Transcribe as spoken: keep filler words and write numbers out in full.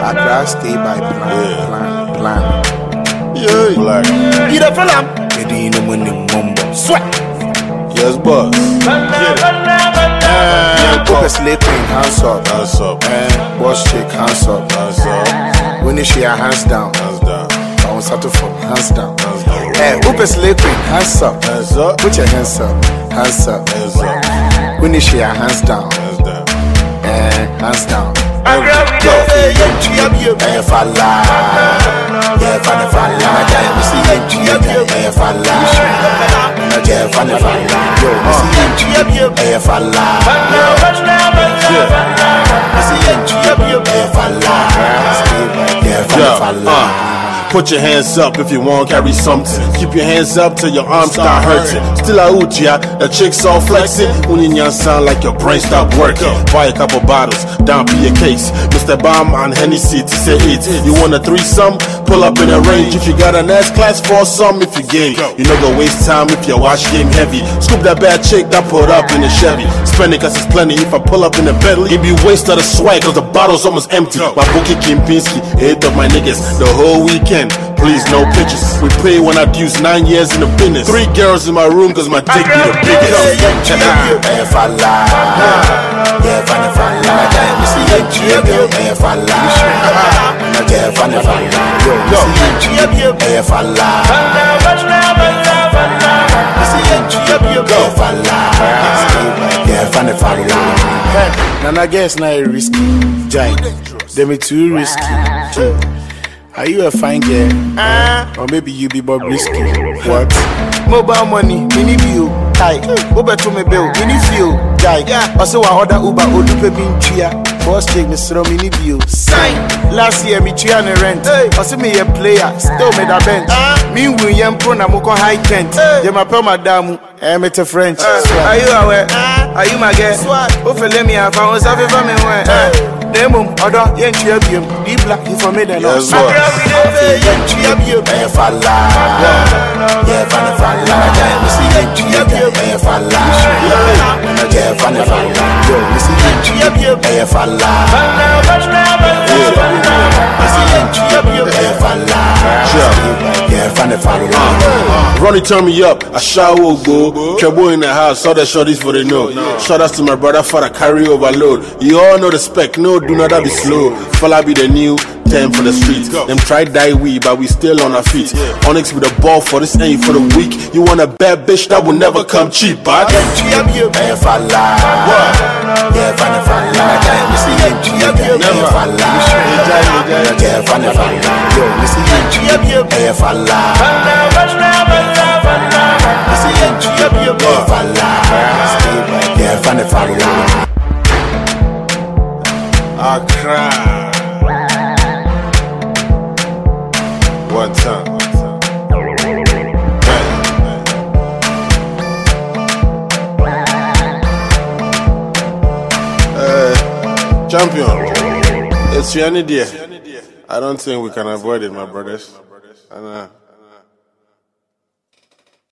Accra stay by plan, Yeah. plan, plan. Yeah, black. You the fella? Eddie in the morning, mumbo. Sweat. Yes, boss. Get it. Uh, Poker slay queen, hands up. Hands up. Uh, boss chick, hands up. Hands up. When you share hands down. Hands down. I want settle for hands down. Hands down. Eh, Poker slay queen, hands up. Hands up. Put your hands up. Hands up. Hands up. When you share hands down. Hands down. Eh, hands down. Go. Eh, falla. Yeah, falla, falla. Yeah, see you. Eh, falla. Yeah, falla, falla. Yo, see you. Eh, falla. Put your hands up if you want to carry something. Keep your hands up till your arms start hurting. Still a utia, the chicks all flexing. When you sound like your brain stop working. Buy a couple bottles, down be a case. Mister Bomb and Hennessy to say it. You want a threesome? Pull up in a range. If you got an S class for some, if you game. You know go waste time if your watch game heavy. Scoop that bad chick that put up in a Chevy. Spend it cause it's plenty. If I pull up in a Bentley, it be waste of the swag cause the bottle's almost empty. My bookie Kempinski, eight of my niggas the whole weekend. Please no pictures. We pay when I use nine years in the business. Three girls in my room cause my dick be the biggest. Eh, falla. Yeah, falla, falla. See you. Eh, falla. Yeah, falla, falla. Yo, see you. Eh, falla. See you. Eh, falla. Yeah, falla, falla. Nana guess now risky. Jai, they me too risky. Are you a fine girl? Uh, or maybe you be Bob Risky? What? Mobile money, mini bill, tight. Uber to me bill, mini fuel, guy. Also, I order Uber, Odupe bin chia. Boss check me throw mini bill. Sign. Last year, me chia and rent. Also, me a player, still made a bench. Me win yam pro na moko high tent. Yeah, my pe madamu, eh, me te French. Are you aware? Are you my girl? Ofe let me have found something for me when. Demum, other yen chiabium, deep black for me then. Yes, boss. Yen chiabium, eh, falla. Yeah, falla, falla. Yeah, see yen chiabium, eh, falla. Yeah, falla, falla. Yo, you see yen chiabium, eh, falla. Yeah, see yen chiabium, eh, falla. Yeah, falla, falla. Ronnie turn me up, I shower go. Trouble in the house, all the shorties for the know. Shout out to my brother for the carry overload. You all know the spec, no, do not be slow. Fella be the new ten for the streets. Them try die we, but we still on our feet. Onyx with a ball for this ain't for the weak. You want a bad bitch that will never come cheap, but eh, falla. Yeah, falla, falla. Never falla. Yeah, falla, falla. Yo, listen, eh, falla. Yeah, falla, falla. Accra. One time. Uh, champion. It's your idea. I don't think we can avoid it, my brothers. And, uh,